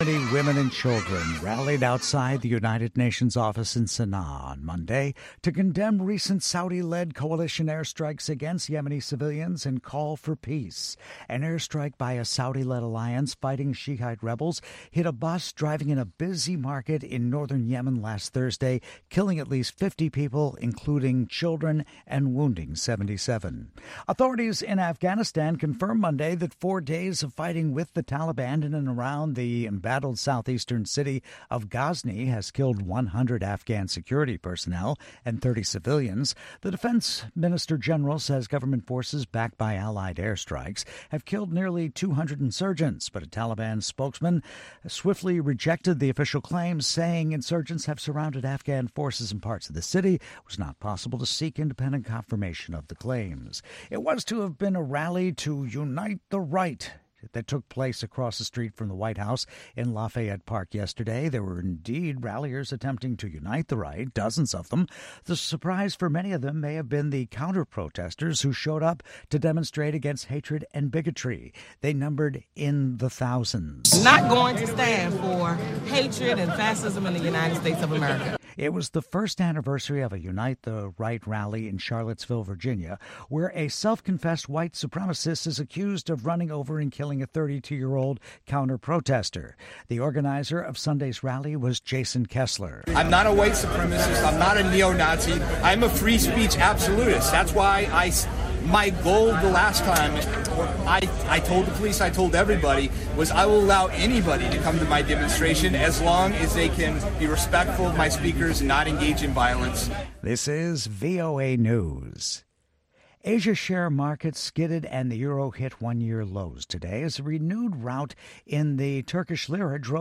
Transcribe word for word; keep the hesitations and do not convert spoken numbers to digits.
Many women and children rallied outside the United Nations office in Sana'a on Monday to condemn recent Saudi-led coalition airstrikes against Yemeni civilians and call for peace. An airstrike by a Saudi-led alliance fighting Shiite rebels hit a bus driving in a busy market in northern Yemen last Thursday, killing at least fifty people, including children, and wounding seventy-seven. Authorities in Afghanistan confirmed Monday that four days of fighting with the Taliban in and around the embattled southeastern city of Ghazni has killed one hundred Afghan security personnel and thirty civilians. The defense minister general says government forces backed by allied airstrikes have killed nearly two hundred insurgents, but a Taliban spokesman swiftly rejected the official claims, saying insurgents have surrounded Afghan forces in parts of the city. It was not possible to seek independent confirmation of the claims. It was to have been a rally to unite the right that took place across the street from the White House in Lafayette Park yesterday. There were indeed ralliers attempting to unite the right, dozens of them. The surprise for many of them may have been the counter-protesters who showed up to demonstrate against hatred and bigotry. They numbered in the thousands. Not going to stand for hatred and fascism in the United States of America. It was the first anniversary of a Unite the Right rally in Charlottesville, Virginia, where a self-confessed white supremacist is accused of running over and killing a thirty-two-year-old counter-protester. The organizer of Sunday's rally was Jason Kessler. I'm not a white supremacist. I'm not a neo-Nazi. I'm a free speech absolutist. That's why I... My goal the last time, I, I told the police, I told everybody, was I will allow anybody to come to my demonstration as long as they can be respectful of my speakers and not engage in violence. This is V O A News. Asia share markets skidded and the euro hit one-year lows today as a renewed rout in the Turkish lira drove